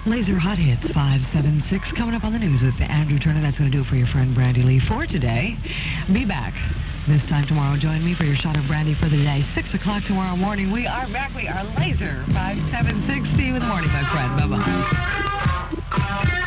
Laser Hot Hits 576 coming up on the news with Andrew Turner. That's going to do it for your friend Brandy Lee for today. Be back this time tomorrow. Join me for your shot of brandy for the day. 6 o'clock tomorrow morning. We are back. We are Laser 576. See you in the morning, my friend. Bye-bye.